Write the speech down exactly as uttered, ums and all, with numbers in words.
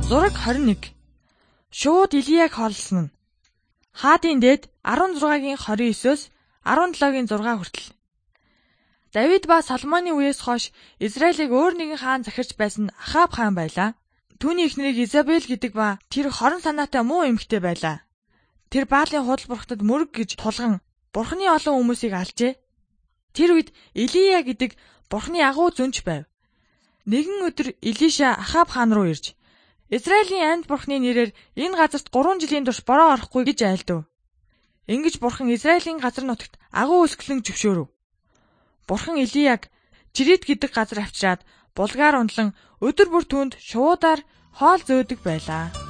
Зураг хорин нэг. Шууд Илияг хооллосон нь. Хаадын дээд арван зургагийн хорин есөөс арван долоогийн зургаа хүртэл. Давид ба Соломоны үеэс хойш Израилийг өөр нэгэн хаан захирч байсан Ахаб хаан байлаа. Түүний эхнэрийг Изабель гэдэг ба тэр хорон санаатай муу эмэгтэй байлаа. Тэр Баалын худал бурхтад мөрөг гэж тулган Бурхны олон хүмүүсийг алжээ. Тэр үед Илия гэдэг Бурхны агуу зүнж байв. Нэгэн өдөр Илиша Ахаб хаан руу ирж Израилийн амьд Бурхны нэрээр энэ газарт гурван жилийн турш бороо орохгүй гэж айлдав. Ингэж Бурхан Израилийн газар нутагт агуу өсгөлэн зөвшөөрөв. Бурхан Илияг Жирид гэдэг газар авчираад булгаар ундлан өдөр бүр түүнд шуудаар хоол зөөдөг байлаа.